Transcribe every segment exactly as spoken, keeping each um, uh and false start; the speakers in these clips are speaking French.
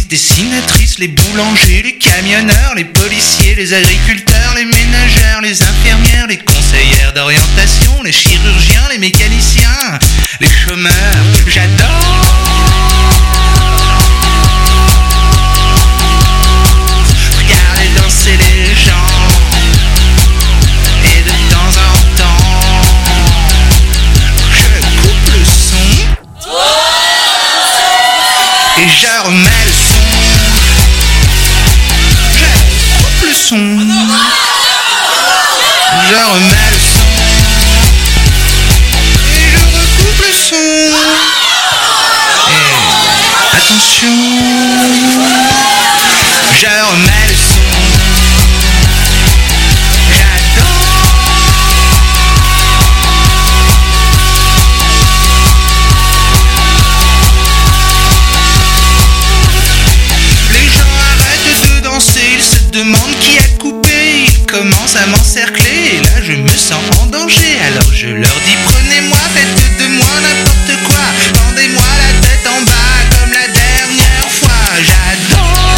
dessinatrices, les boulangers, les camionneurs, les policiers, les agriculteurs, les ménagères, les infirmières, les conseillères d'orientation, les chirurgiens, les mécaniciens, les chômeurs. J'adore. Regarder danser les gens. Et de temps en temps, je coupe le son. Et je remets le son. Je coupe le son. Je remets le son. Et je recoupe le son. Et attention. Je remets le son. Demande qui a coupé, ils commencent à m'encercler. Et là je me sens en danger, alors je leur dis prenez-moi, faites de moi n'importe quoi. Tendez-moi la tête en bas comme la dernière fois. J'adore.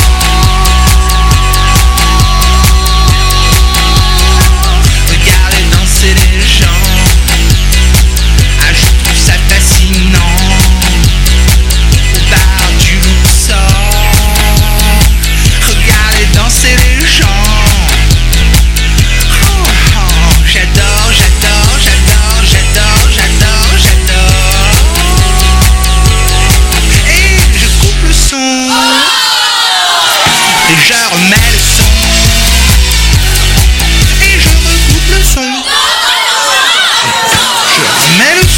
Regardez danser les gens. Ah, je trouve ça fascinant. Au bar du Luxor. Regardez danser les gens. Oh, oh, j'adore, j'adore, j'adore, j'adore, j'adore, j'adore. Et je coupe le son. Et je remets le son. Et je recoupe le son. Je remets le son.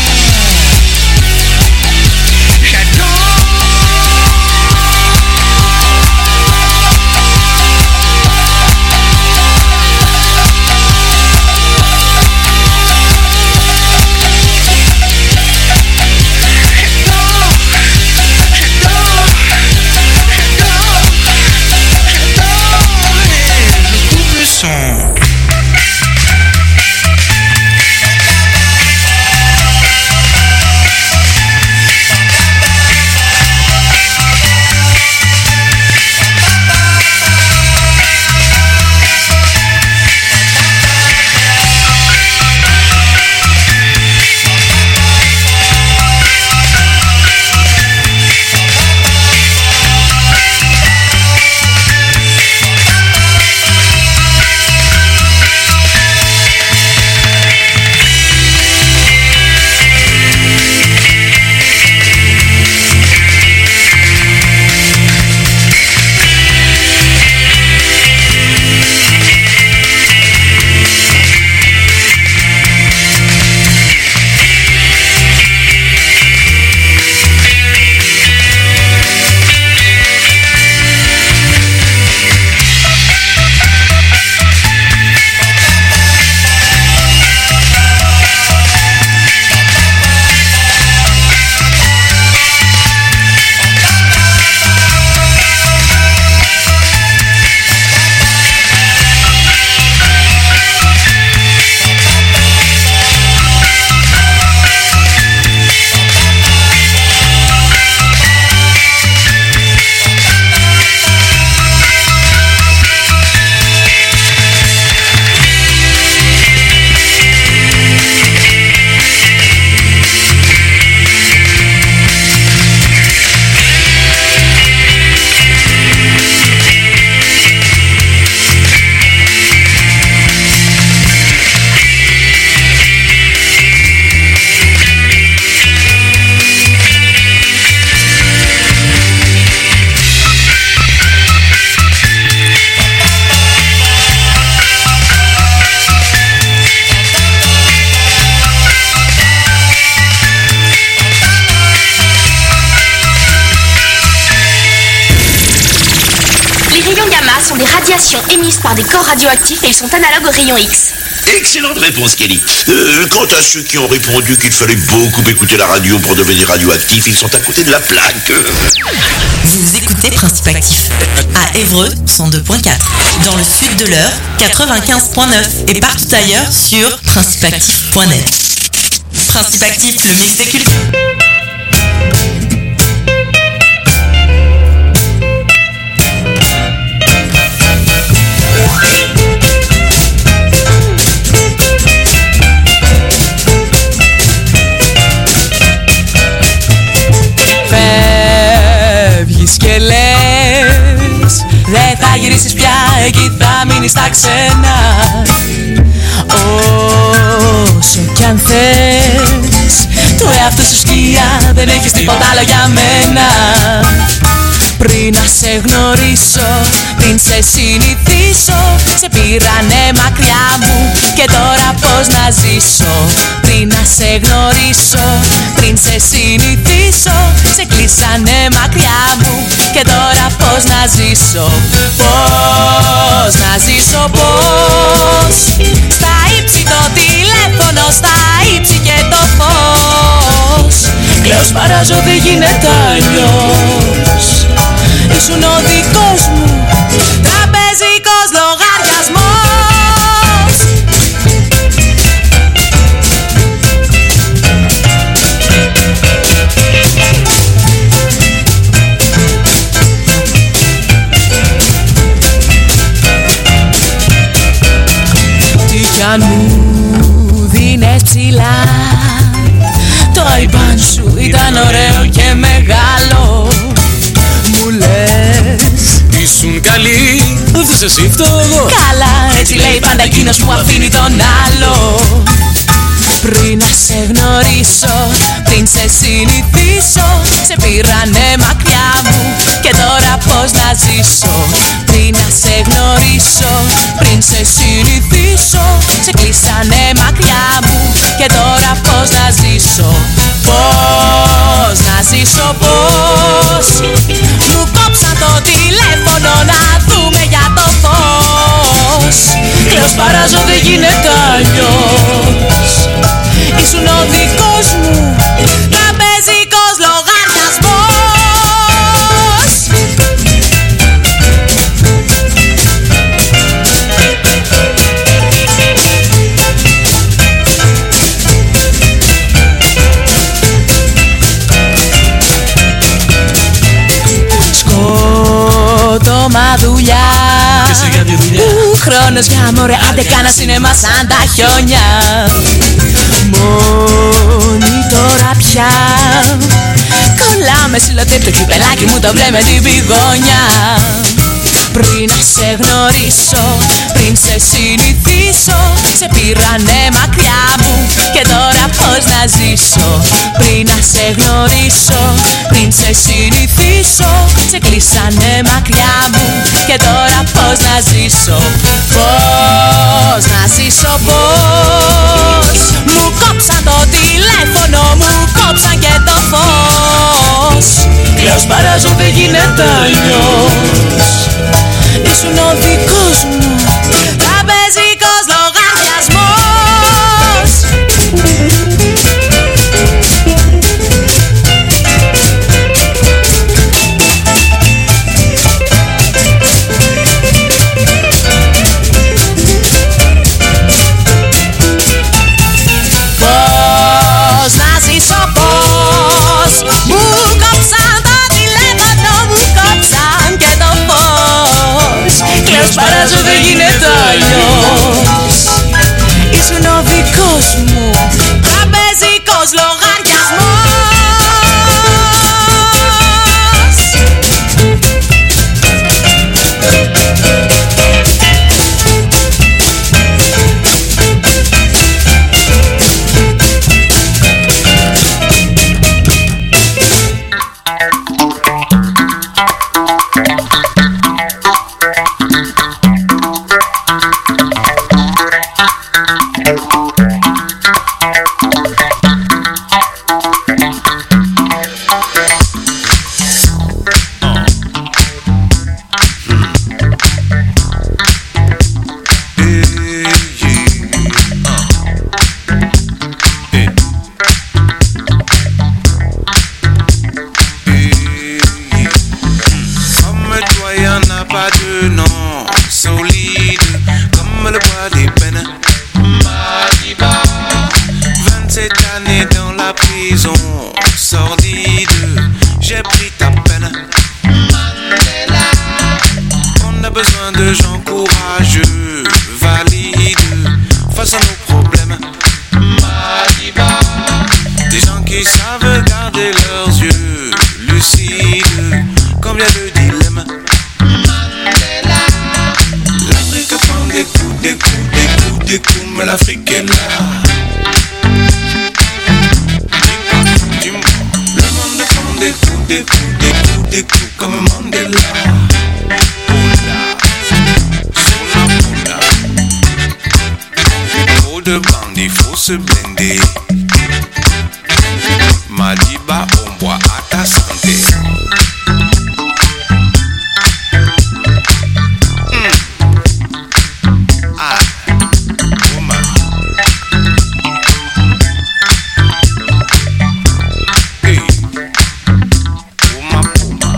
Sont des radiations émises par des corps radioactifs et ils sont analogues aux rayons X. Excellente réponse, Kelly. Euh, quant à ceux qui ont répondu qu'il fallait beaucoup écouter la radio pour devenir radioactif, ils sont à côté de la plaque. Vous écoutez Principe Actif à Évreux cent deux point quatre, dans le sud de l'Eure quatre-vingt-quinze point neuf et partout ailleurs sur principe actif point net. Principe Actif, le mix des cultes. Φεύγεις και λες δεν θα γυρίσεις πια, εκεί θα μείνεις στα ξένα. Όσο κι αν θες του εαυτού σου σκιά, δεν έχεις τίποτα άλλο για μένα. Πριν να σε γνωρίσω, πριν σε συνηθίσω, σε πήρανε μακριά μου και τώρα πώς να ζήσω. Πριν να σε γνωρίσω, πριν σε συνηθίσω, σε κλείσανε μακριά μου και τώρα πώς να ζήσω. Πώς να ζήσω, πώς. Στα ύψη το τηλέφωνο, στα ύψη και το φως. Κλαίω σπαράζω, δεν γίνεται αλλιώς. Ήσουν ο δικός μου τραπεζικός λογαριασμός. Τι κι αν μου δίνες ψηλά, το άιπαν σου ήταν ωραίο και μεγάλο. Μου λες ήσουν καλή, αυτός εσύ φτωχό. Καλά, έτσι λέει πάντα εκείνος που αφήνει τον άλλο. Πριν να σε γνωρίσω, πριν σε συνηθίσω, σε πήρανε μακριά μου και τώρα πώς να ζήσω. Πριν να σε γνωρίσω, πριν σε συνηθίσω, σε κλείσανε μακριά μου και τώρα πώς να ζήσω. Πώς να ζήσω, πώς. Μου κόψαν το τηλέφωνο να δούμε για το φως. Κλαίω σπαράζω, δεν γίνεται αλλιώς. Ήσουν ο δικός μου τραπεζικός λογαριασμός. Σκότωμα δουλειά, χρόνος για μωρέ, άντε κάνα σινεμά σαν τα χιόνια. Μόνη τώρα πια κολλάμε σιλοτέπ, το κυπελάκι μου το βλέ με την πηγόνια. Πριν να σε γνωρίσω, πριν σε συνηθίσω, σε πήρανε μακριά μου και τώρα πώς να ζήσω. Πριν να σε γνωρίσω, πριν σε συνηθίσω, σε κλείσανε μακριά μου και τώρα πώς να ζήσω. Πώς να ζήσω, πώς. Μου κόψαν το τηλέφωνο, μου κόψαν και το φως. Κλαίω σπαράζω, δεν γίνεται αλλιώς. Ήσουν ο δικός μου τραπεζικός λογαριασμός. Πώς να ζήσω, πώς. Μου κόψαν το τηλέφωνο, μου κόψαν και το φως. Κλαίω σπαράζω, δεν γίνεται αλλιώς. Ήσουν ο δικός μου τραπεζικός λογαριασμός. qui savent garder leurs yeux lucides, combien de dilemmes. L'Afrique prend des coups, des coups, des coups, des coups, mais l'Afrique est là. Le monde prend des coups, des coups, des coups, des coups, comme Mandela. Trop de bandits, faut se blinder. Madiba, on boit à ta santé. Mm. Ah, Oma. Hey, Oma, Oma.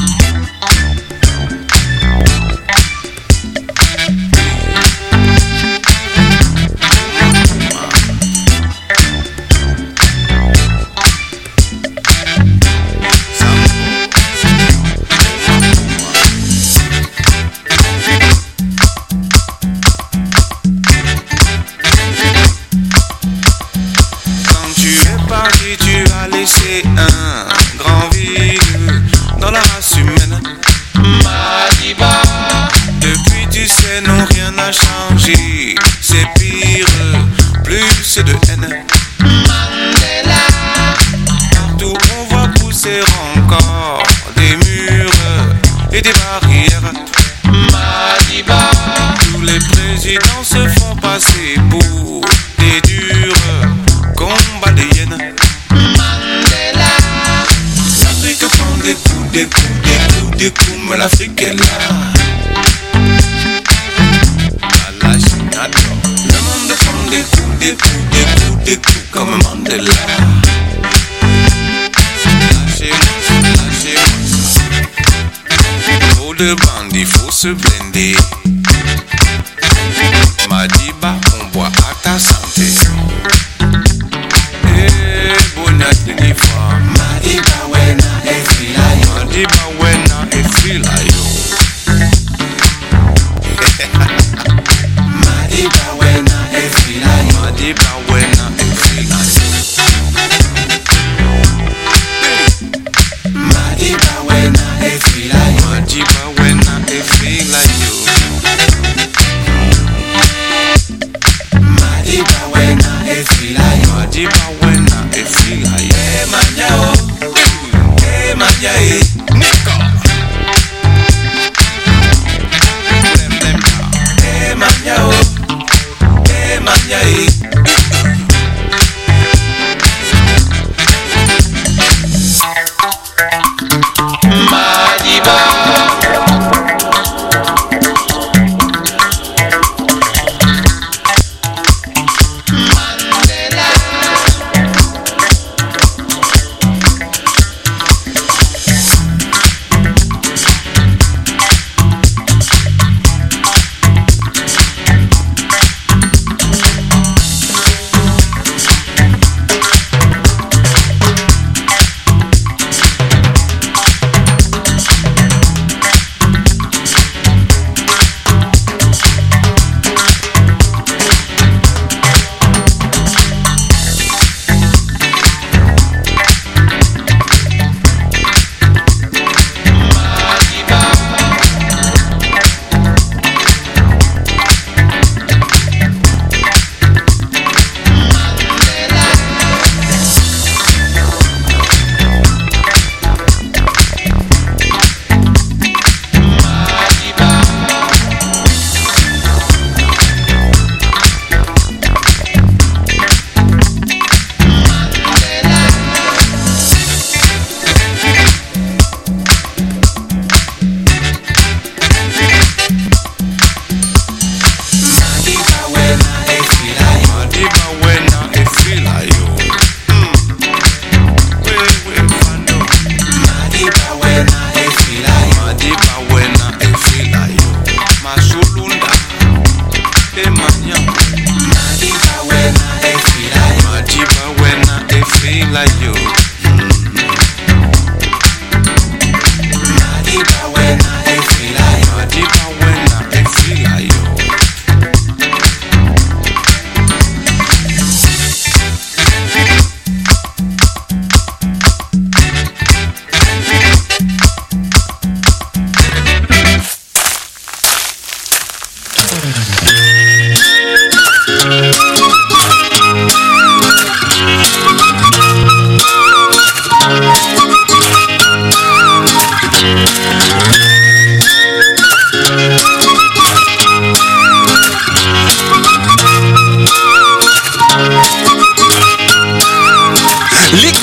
Un grand vide dans la race humaine. Madiba. Depuis tu sais non rien n'a changé. C'est pire, plus c'est de haine. Mandela. Partout on voit pousser encore des murs et des barrières. Madiba. Tous les présidents se font passer pour des durs combats des hyènes. Des coups, des coups, des coups, des coups, mais l'Afrique est là. Le monde prend des coups, des coups, des coups, des coups, comme Mandela. Lâchez-moi, lâchez-moi. Trop de bandits, faut se blinder. Madiba, on boit à ta santé. Eh, bonne uniforme. Madiba, wena, et filayo. Madiba, wena, et filayo. Madiba, wena, et filayo. Madiba, wena, et filayo. Madiba, wena, et filayo. Madiba, wena, et filayo. Madiba, wena, et filayo. Madiba, wena, et filayo. Eh, manyao. Eh, manyao. Nico.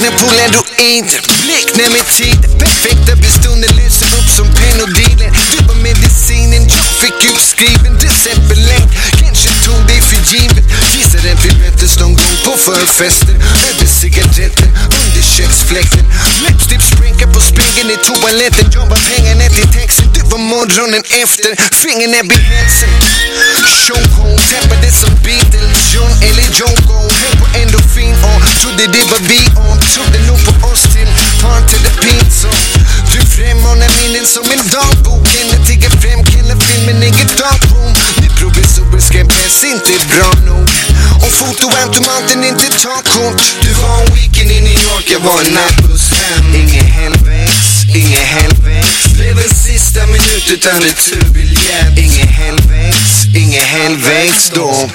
den poolen du inte bleknar med tiden. Perfekta bestunden löser upp som penodilen. Du var medicinen jag fick utskriven. Decemberlänk, kanske tog dig för givet. Gissar den vi möttes någon gång på förfesten. Över cigaretten, under köksfläkten. Läppstift sprinkar på spegeln i toaletten. Jobbar pengarna till texten. Du var morgonen efter, fingrarna vid hälsen. Showhome, tappade som Beatles, John eller Jongo. Häng på endorfin och trodde det var vi om. Trodde nog på oss till Part to the Pizza. Du frammanar minnen som en dagbok. Henne tigger fram, killar filmen, inget dagboom. Det provisoriska bäst inte bra nog. Och fotoautomaten inte tar kort. Du var en weekend i New York, jag var en nattbuss hem. Ingen helvägs, ingen helvägs. Blev en sista minut utan returbiljett. Ingen helvägs, ingen helvägs då.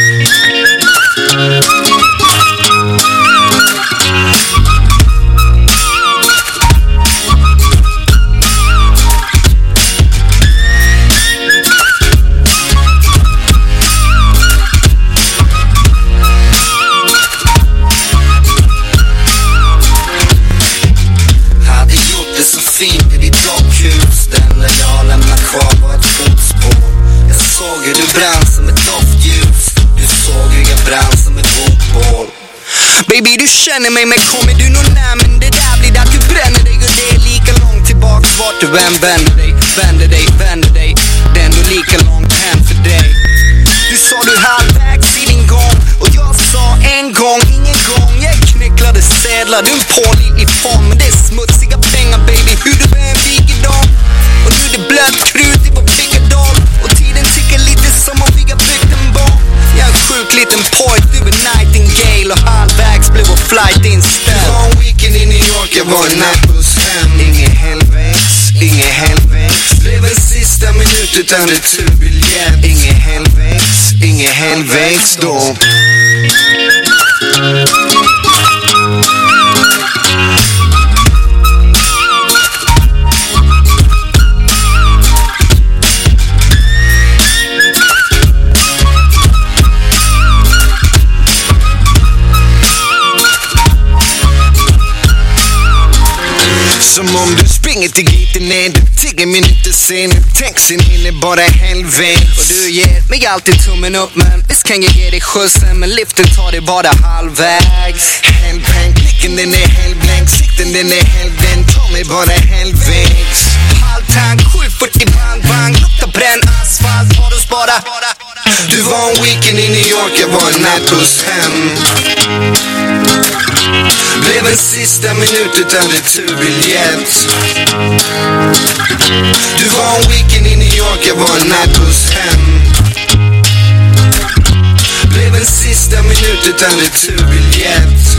Baby, du känner mig, men kommer du nog när? Men det där blir att du bränner dig. Och det är lika långt tillbaks vart du än vänder dig. Vänder dig, vänder dig. Det är ändå lika långt hem för dig. Du sa du halvvägs i din gång. Och jag sa en gång, ingen gång. Jag knycklade sedlar, du är en pålitlig form. Men det är smutsiga pengar, baby. Hur du är en vigedom. Och nu är det blött krut i vår pickadoll. Och tiden tycker lite som om vi har byggt en bomb. Jag är en sjuk liten pojk, du är nightingale. Och halvvägs blev vår flight inställd. Det var en weekend i New York, jag var en nattbuss hem. Ingen helvägs, ingen helvägs. Blev en sista minut utan returbiljett. Ingen helvägs, ingen helvägs då. Som om du springer till glitten ner. Du tigger minuter sen. Texten hinner bara helvägs. Och du ger mig alltid tummen upp. Men visst kan jag ge dig skjutsen. Men liften tar dig bara halvvägs. Helbänk, blicken den är helblank. Sikten den är helbänk. Ta mig bara helvägs. Halvtank, sju fyrtio bang bang. Lukta bränn asfalt, har du spara. Du var en weekend i New York, jag var en nattbuss hem. Blev en sista minut utan returbiljett. Du var en weekend i New York, jag var en nattbuss hem. Blev en sista minut utan returbiljett.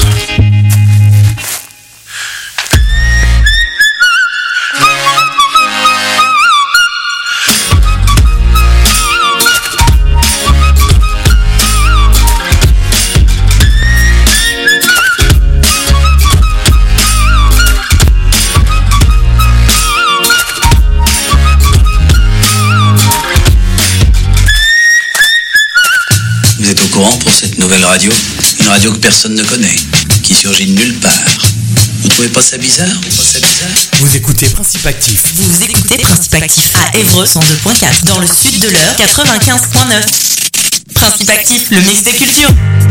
Pour cette nouvelle radio, une radio que personne ne connaît, qui surgit de nulle part. Vous trouvez pas ça bizarre? Vous trouvez pas ça bizarre? Vous écoutez Principe Actif. Vous écoutez Principe Actif à Évreux cent deux point quatre, dans le sud de l'Eure quatre-vingt-quinze point neuf. Principe Actif, le mix des cultures.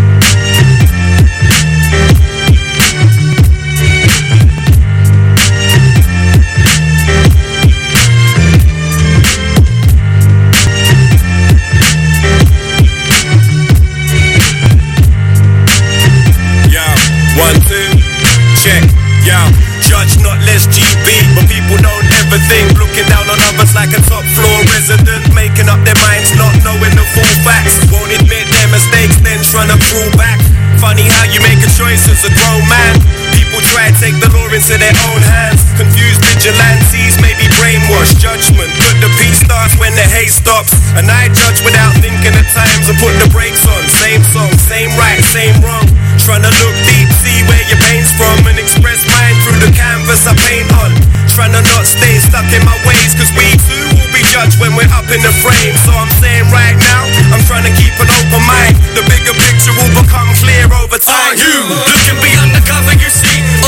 One, two, check, yo. Judge not less G B, but people don't ever think. Looking down on others like a top floor resident, making up their minds, not knowing the full facts. Won't admit their mistakes, then trying to pull back. Funny how you make a choice as a grown man. People try to take the law into their own hands. Confused vigilantes, maybe brainwashed. Judgment, but the peace starts when the hate stops. And I judge without thinking at times and put the brakes on. Same song, same right, same wrong. Trying to look deep, see where your pain's from, and express mine through the canvas I paint on. Trying to not stay stuck in my ways, cause we too will be judged when we're up in the frame. So I'm saying right now, I'm trying to keep an open mind. The bigger picture will become clear over time. Are you looking beyond the cover you see?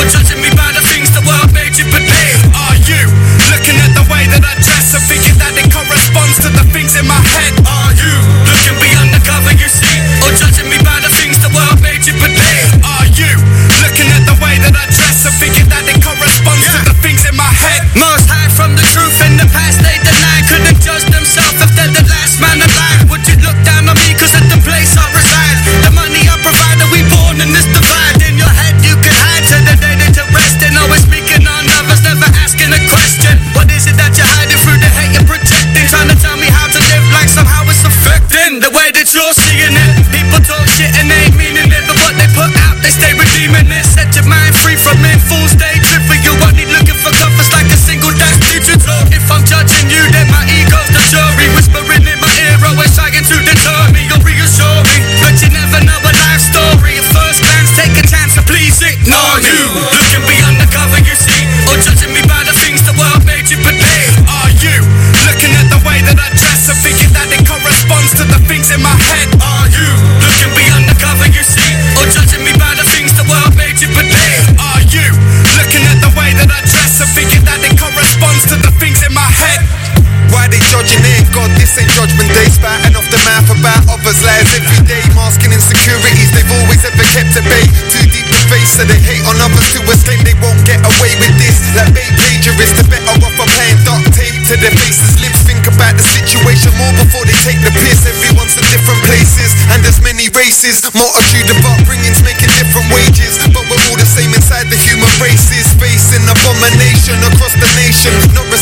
so they hate on others to escape. They won't get away with this. Like babe plagiarists, the better off applying duct tape to their faces. Lips think about the situation more before they take the piss. Everyone's in different places and there's many races. Multitude of upbringings making different wages, but we're all the same inside the human races. Facing abomination across the nation. No